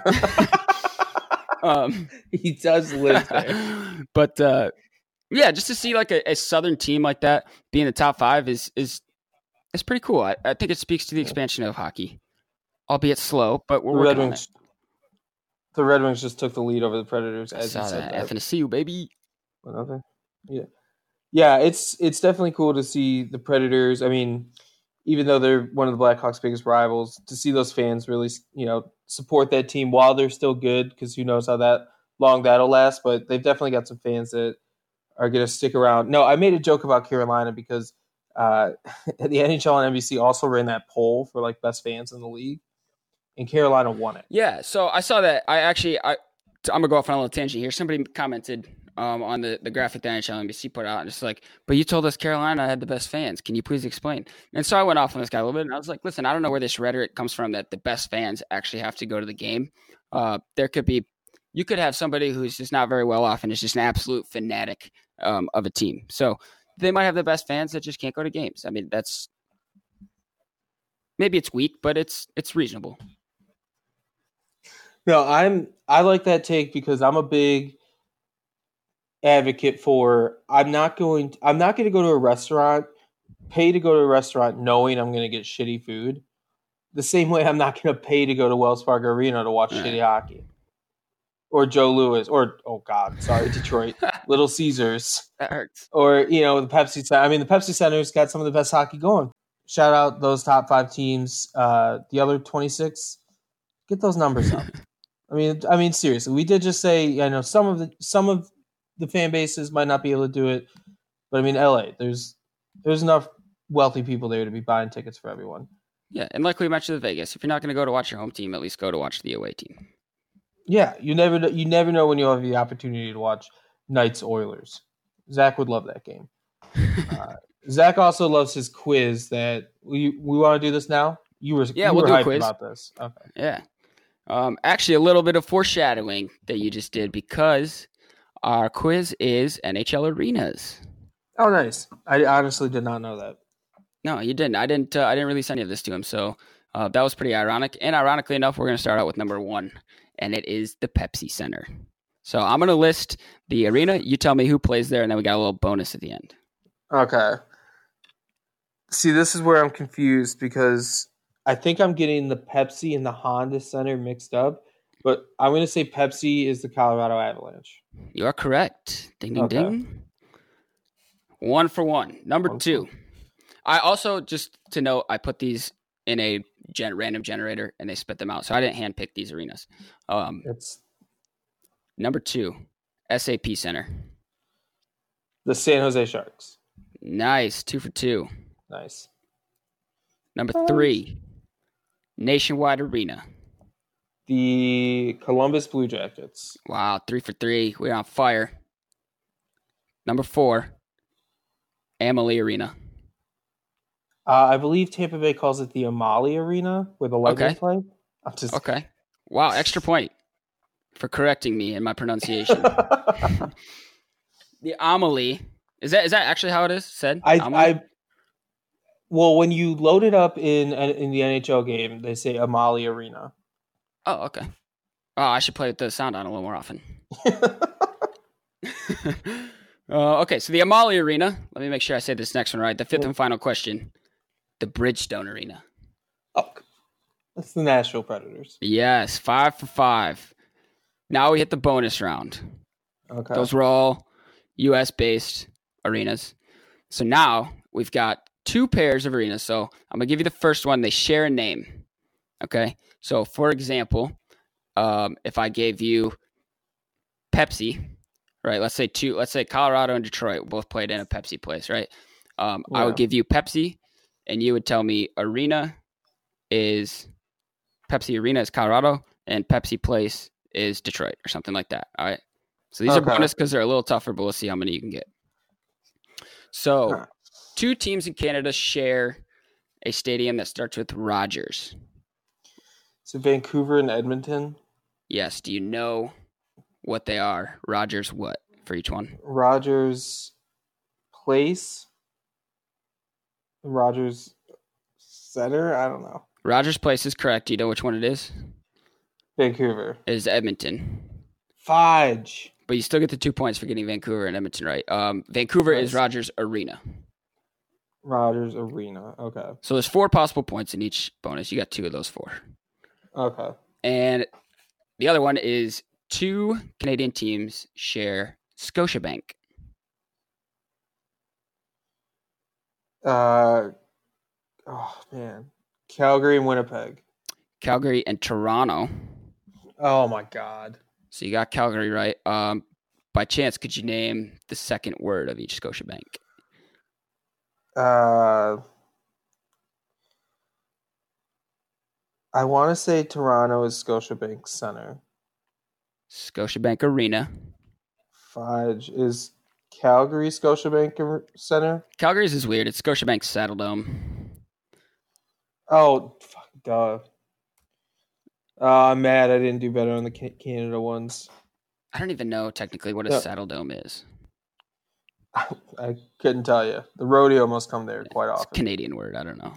He does live there, but yeah, just to see like a Southern team like that be in the top five is pretty cool. I think it speaks to the expansion of hockey, albeit slow, but we're working on it. The Red Wings just took the lead over the Predators. As I saw that. FNCU, baby. Okay. Yeah. It's definitely cool to see the Predators. Even though they're one of the Blackhawks' biggest rivals, to see those fans really, support that team while they're still good, because who knows how long that'll last. But they've definitely got some fans that are going to stick around. No, I made a joke about Carolina because the NHL and NBC also ran that poll for like best fans in the league, and Carolina won it. Yeah, so I saw that. I'm gonna go off on a little tangent here. Somebody commented on the graphic that NHL and NBC put out, and it's like, but you told us Carolina had the best fans. Can you please explain? And so I went off on this guy a little bit, and I was like, listen, I don't know where this rhetoric comes from that the best fans actually have to go to the game. You could have somebody who's just not very well off and is just an absolute fanatic of a team. So they might have the best fans that just can't go to games. That's maybe it's weak, but it's reasonable. No, I like that take because I'm a big advocate for I'm not going to go to a restaurant pay to go to a restaurant knowing I'm going to get shitty food. The same way I'm not going to pay to go to Wells Fargo Arena to watch shitty hockey. Or Joe Louis, or, Detroit, Little Caesars. That hurts. Or, the Pepsi Center. I mean, the Pepsi Center's got some of the best hockey going. Shout out those top 5 teams. The other 26, get those numbers up. I mean, seriously, we did just say, I know some of the fan bases might not be able to do it, but I mean, LA, there's enough wealthy people there to be buying tickets for everyone. Yeah, and like we mentioned with Vegas, if you're not going to go to watch your home team, at least go to watch the away team. Yeah, you never know when you'll have the opportunity to watch Knights Oilers. Zach would love that game. Zach also loves his quiz. That we want to do this now. We'll do a quiz about this. Okay. Yeah. Actually, a little bit of foreshadowing that you just did because our quiz is NHL arenas. Oh, nice! I honestly did not know that. No, you didn't. I didn't release any of this to him, so that was pretty ironic. And ironically enough, we're going to start out with number 1. And it is the Pepsi Center. So I'm going to list the arena. You tell me who plays there, and then we got a little bonus at the end. Okay. See, this is where I'm confused because I think I'm getting the Pepsi and the Honda Center mixed up. But I'm going to say Pepsi is the Colorado Avalanche. You are correct. Ding, ding, ding. 1 for 1. Number 2. I also, just to note, I put these in a random generator, and they spit them out. So I didn't handpick these arenas. Number 2, SAP Center. The San Jose Sharks. Nice. 2 for 2. Nice. Number 3, Nationwide Arena. The Columbus Blue Jackets. Wow, 3 for 3. We're on fire. Number 4, Amalie Arena. I believe Tampa Bay calls it the Amalie Arena, where the Lightning play. Okay. Wow, extra point for correcting me in my pronunciation. The Amalie. Is that actually how it is said? Well, when you load it up in the NHL game, they say Amalie Arena. Oh, okay. Oh, I should play the sound on a little more often. Okay, so the Amalie Arena. Let me make sure I say this next one right. The 5th and final question. The Bridgestone Arena. Oh, that's the Nashville Predators. Yes, 5 for 5. Now we hit the bonus round. Okay. Those were all U.S.-based arenas. So now we've got 2 pairs of arenas. So I'm going to give you the first one. They share a name. Okay? So, for example, if I gave you Pepsi, right? Let's say Colorado and Detroit both played in a Pepsi place, right? I would give you Pepsi, and you would tell me Pepsi Arena is Colorado, and Pepsi Place is Detroit, or something like that. All right. So these are bonus because they're a little tougher, but we'll see how many you can get. So 2 teams in Canada share a stadium that starts with Rogers. So Vancouver and Edmonton? Yes. Do you know what they are? Rogers what for each one? Rogers Place? Rogers Center? I don't know. Rogers Place is correct. Do you know which one it is? Vancouver. It is Edmonton. Fudge. But you still get the 2 points for getting Vancouver and Edmonton right. Vancouver is Rogers Arena. Rogers Arena. Okay. So there's 4 possible points in each bonus. You got 2 of those 4. Okay. And the other one is 2 Canadian teams share Scotiabank. Oh man, Calgary and Winnipeg. Calgary and Toronto. Oh my God. So you got Calgary right. By chance, could you name the second word of each Scotiabank? I want to say Toronto is Scotiabank Center. Scotiabank Arena. Fudge. Is Calgary Scotiabank Center? Calgary's is weird. It's Scotiabank Saddledome. Oh, fuck, duh. I'm mad I didn't do better on the Canada ones. I don't even know technically what a Saddledome is. I couldn't tell you. The rodeo must come there quite often. It's a Canadian word. I don't know.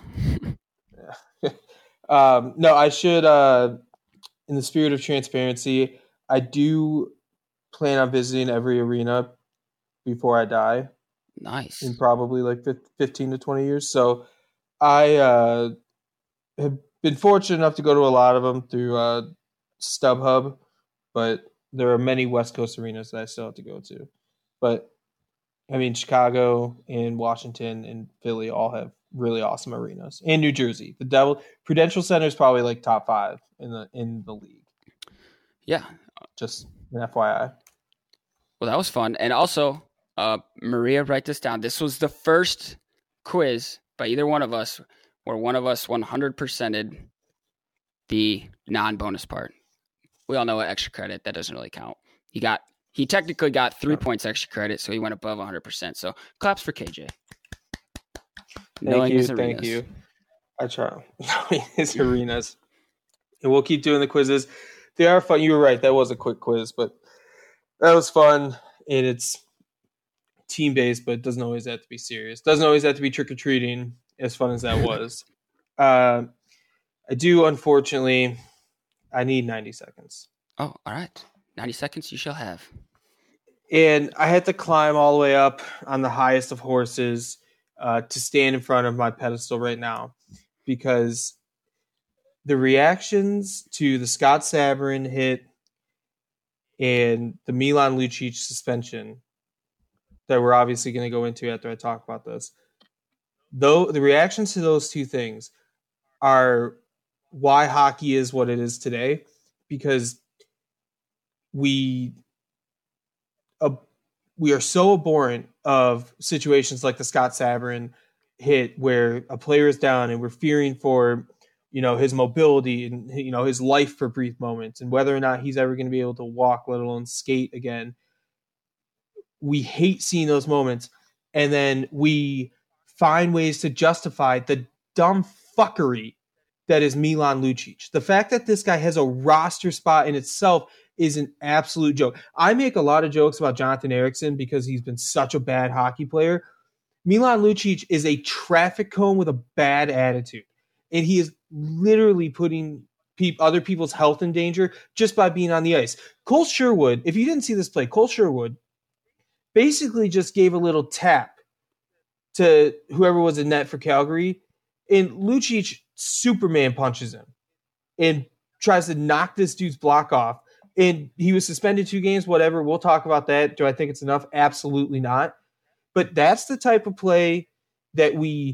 Yeah. No, I should, in the spirit of transparency, I do plan on visiting every arena before I die. Nice. In probably like 15 to 20 years. So I have been fortunate enough to go to a lot of them through StubHub, but there are many West Coast arenas that I still have to go to. But I mean, Chicago and Washington and Philly all have really awesome arenas. And New Jersey, Prudential Center is probably like top 5 in the league. Yeah, just an FYI. Well, that was fun, and also, Maria, write this down. This was the first quiz by either one of us where one of us 100%ed the non-bonus part. We all know what extra credit, that doesn't really count. He technically got 3 points extra credit, so he went above 100%. So claps for KJ. Thank you. I try knowing his arenas. And we'll keep doing the quizzes. They are fun. You were right. That was a quick quiz, but that was fun. And it's team-based, but it doesn't always have to be serious. Doesn't always have to be trick-or-treating, as fun as that was. I do, unfortunately, I need 90 seconds. Oh, all right. 90 seconds you shall have. And I had to climb all the way up on the highest of horses to stand in front of my pedestal right now, because the reactions to the Scott Sabourin hit and the Milan Lucic suspension that we're obviously going to go into after I talk about this, though the reactions to those two things are why hockey is what it is today, because we are so abhorrent of situations like the Scott Sabourin hit where a player is down and we're fearing for, his mobility and, his life for brief moments and whether or not he's ever going to be able to walk, let alone skate again. We hate seeing those moments. And then we find ways to justify the dumb fuckery that is Milan Lucic. The fact that this guy has a roster spot in itself is an absolute joke. I make a lot of jokes about Jonathan Ericsson because he's been such a bad hockey player. Milan Lucic is a traffic cone with a bad attitude. And he is literally putting other people's health in danger just by being on the ice. Cole Sherwood, if you didn't see this play, Cole Sherwood basically just gave a little tap to whoever was in net for Calgary. And Lucic Superman punches him and tries to knock this dude's block off. And he was suspended 2 games, whatever. We'll talk about that. Do I think it's enough? Absolutely not. But that's the type of play that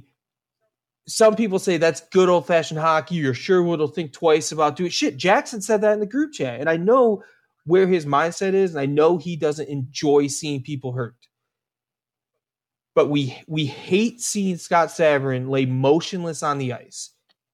some people say that's good old-fashioned hockey, or Sherwood will think twice about doing it. Shit, Jackson said that in the group chat. And I know where his mindset is, and I know he doesn't enjoy seeing people hurt. But we hate seeing Scott Sabourin lay motionless on the ice.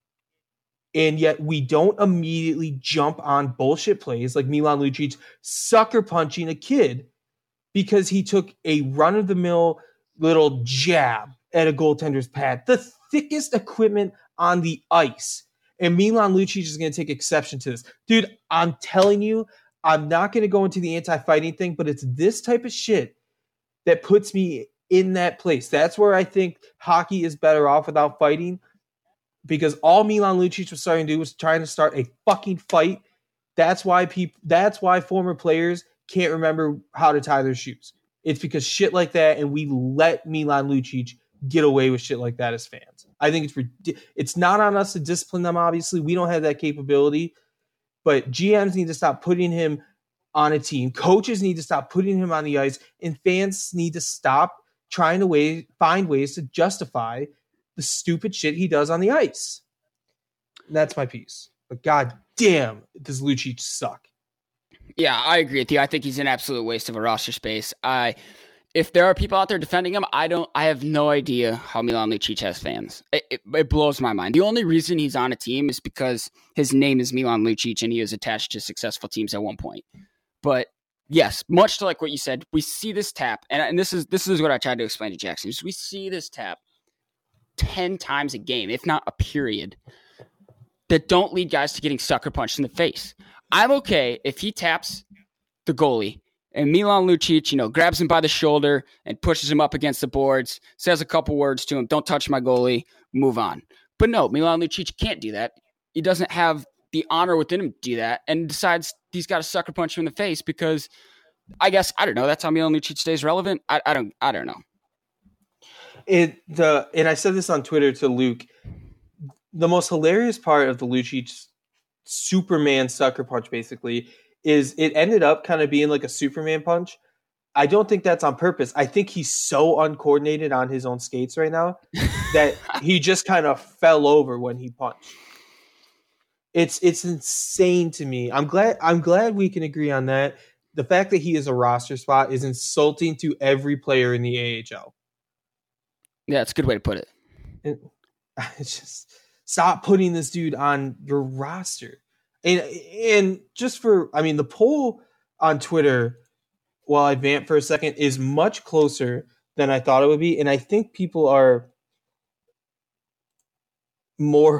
And yet we don't immediately jump on bullshit plays like Milan Lucic sucker punching a kid because he took a run-of-the-mill little jab at a goaltender's pad, the thickest equipment on the ice. And Milan Lucic is going to take exception to this. Dude, I'm telling you, I'm not going to go into the anti-fighting thing, but it's this type of shit that puts me in that place. That's where I think hockey is better off without fighting, because all Milan Lucic was starting to do was trying to start a fucking fight. That's why former players can't remember how to tie their shoes. It's because shit like that, and we let Milan Lucic get away with shit like that as fans. I think it's not on us to discipline them, obviously. We don't have that capability. But GMs need to stop putting him on a team. Coaches need to stop putting him on the ice. And fans need to stop trying to find ways to justify the stupid shit he does on the ice. And that's my piece. But god damn, does Lucic suck. Yeah, I agree with you. I think he's an absolute waste of a roster space. If there are people out there defending him, I have no idea how Milan Lucic has fans. It blows my mind. The only reason he's on a team is because his name is Milan Lucic and he was attached to successful teams at one point. But yes, much to like what you said, we see this tap, and this is what I tried to explain to Jackson. We see this tap 10 times a game, if not a period, that don't lead guys to getting sucker punched in the face. I'm okay if he taps the goalie and Milan Lucic, grabs him by the shoulder and pushes him up against the boards, says a couple words to him, don't touch my goalie, move on. But no, Milan Lucic can't do that. He doesn't have the honor within him to do that, and decides he's got to sucker punch him in the face because I don't know, that's how Milan Lucic stays relevant. I don't know. And I said this on Twitter to Luke. The most hilarious part of the Lucic Superman sucker punch, basically, is it ended up kind of being like a Superman punch. I don't think that's on purpose. I think he's so uncoordinated on his own skates right now that he just kind of fell over when he punched. It's insane to me. I'm glad we can agree on that. The fact that he is a roster spot is insulting to every player in the AHL. Yeah, it's a good way to put it. It's just stop putting this dude on your roster. And just for, I mean, the poll on Twitter, while I vamp for a second, is much closer than I thought it would be. And I think people are more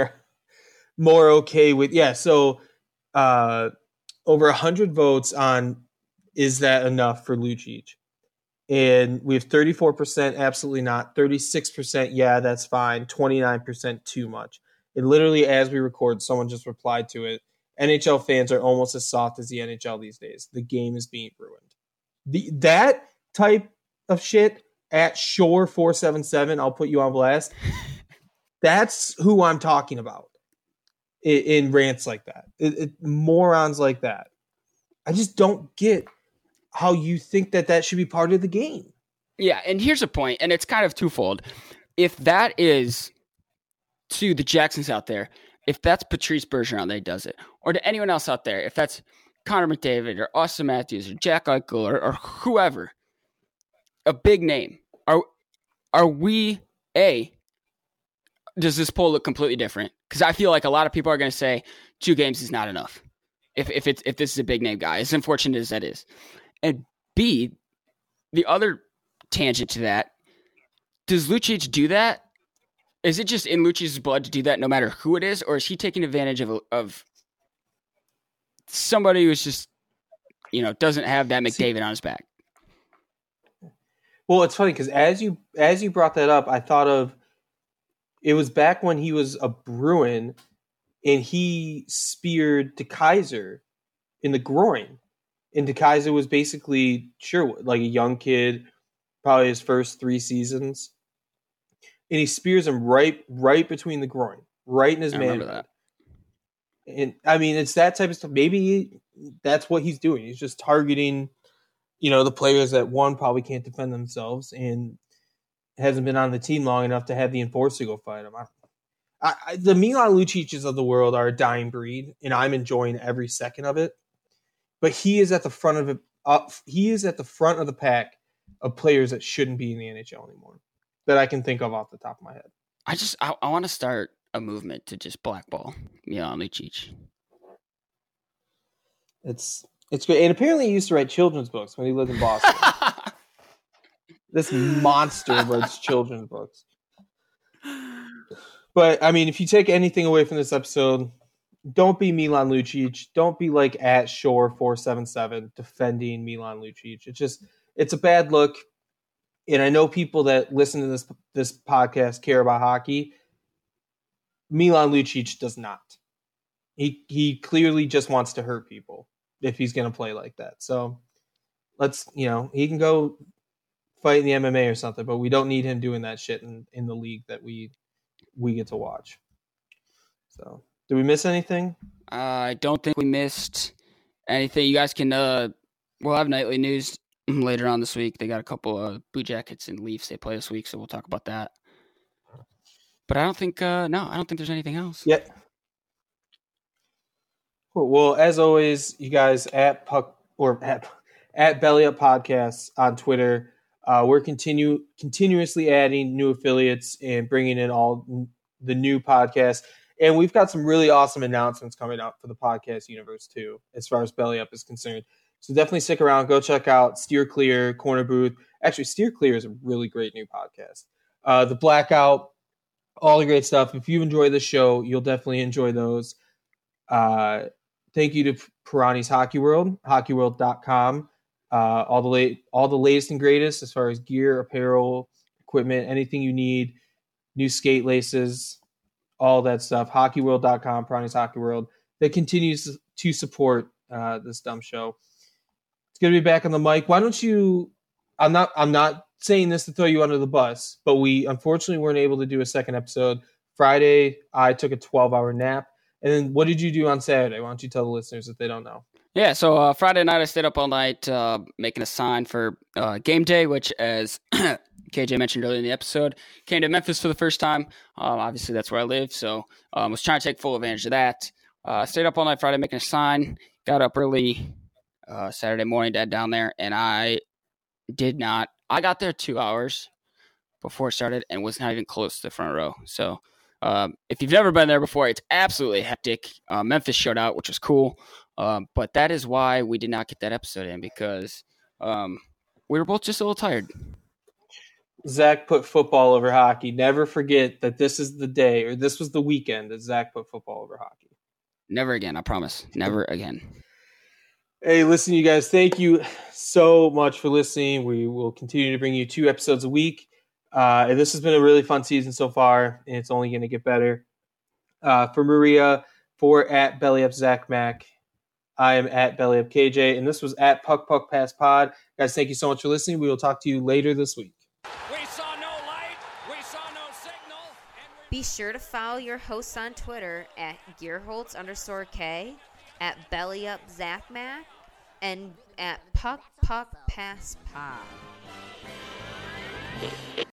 okay with, so over 100 votes on is that enough for Lucic? And we have 34% absolutely not, 36% yeah, that's fine, 29% too much. And literally as we record, someone just replied to it. NHL fans are almost as soft as the NHL these days. The game is being ruined. That type of shit at Shore477, I'll put you on blast. That's who I'm talking about in rants like that. Morons like that. I just don't get how you think that should be part of the game. Yeah, and here's a point, and it's kind of twofold. If that is to the Jacksons out there, if that's Patrice Bergeron that does it, or to anyone else out there, if that's Connor McDavid or Austin Matthews or Jack Eichel or whoever, a big name, are we, does this poll look completely different? Because I feel like a lot of people are going to say 2 games is not enough. If this is a big name guy, as unfortunate as that is. And B, the other tangent to that, does Lucic do that? Is it just in Lucic's blood to do that no matter who it is? Or is he taking advantage of somebody who's just, doesn't have that McDavid on his back? Well, it's funny because as you brought that up, I thought of, it was back when he was a Bruin and he speared DeKeyser in the groin. And DeKeyser was basically, like a young kid, probably his first 3 seasons. And he spears him right between the groin, right in his man. And I mean, it's that type of stuff. Maybe that's what he's doing. He's just targeting, the players that probably can't defend themselves and hasn't been on the team long enough to have the enforcer go fight him. The Milan Lucic's of the world are a dying breed, and I'm enjoying every second of it. But he is at the front of it. He is at the front of the pack of players that shouldn't be in the NHL anymore, that I can think of off the top of my head. I want to start a movement to just blackball Milan Lucic. It's great, and apparently he used to write children's books when he lived in Boston. This monster writes children's books. But I mean, if you take anything away from this episode, don't be Milan Lucic. Don't be like at Shore477 defending Milan Lucic. It's a bad look. And I know people that listen to this podcast care about hockey. Milan Lucic does not. He clearly just wants to hurt people if he's going to play like that. So he can go fight in the MMA or something, but we don't need him doing that shit in the league that we get to watch. So, did we miss anything? I don't think we missed anything. You guys can we'll have nightly news later on this week. They got a couple of Blue Jackets and Leafs they play this week, so we'll talk about that. But I don't think I don't think there's anything else. Yeah. Cool. Well, as always, you guys at Belly Up Podcasts on Twitter. We're continuously adding new affiliates and bringing in all the new podcasts. And we've got some really awesome announcements coming up for the podcast universe, too, as far as Belly Up is concerned. So definitely stick around. Go check out Steer Clear, Corner Booth. Actually, Steer Clear is a really great new podcast. The Blackout, all the great stuff. If you enjoy the show, you'll definitely enjoy those. Thank you to Pirani's Hockey World, hockeyworld.com. All the latest and greatest as far as gear, apparel, equipment, anything you need, new skate laces, all that stuff. Hockeyworld.com, Pirani's Hockey World, that continues to support this dumb show. It's going to be back on the mic. Why don't you? I'm not saying this to throw you under the bus, but we unfortunately weren't able to do a second episode. Friday, I took a 12-hour nap. And then what did you do on Saturday? Why don't you tell the listeners if they don't know? Yeah, so Friday night I stayed up all night making a sign for game day, which, as KJ mentioned earlier in the episode, came to Memphis for the first time. Obviously, that's where I live, so I was trying to take full advantage of that. Stayed up all night Friday making a sign, got up early Saturday morning to head down there, and I got there 2 hours before it started and was not even close to the front row. So if you've never been there before, it's absolutely hectic. Memphis showed out, which was cool. But that is why we did not get that episode in, because we were both just a little tired. Zach put football over hockey. Never forget that this is the day, or this was the weekend that Zach put football over hockey. Never again, I promise. Never again. Hey, listen, you guys, thank you so much for listening. We will continue to bring you 2 episodes a week. And this has been a really fun season so far, and it's only going to get better. For Maria, for at BellyUpZachMac, I am at BellyUpKJ, and this was at Puck Pass Pod. Guys, thank you so much for listening. We will talk to you later this week. We saw no light. We saw no signal. Be sure to follow your hosts on Twitter at Gearholtz_K, at BellyUpZachMac, and at Puck Pass Pod.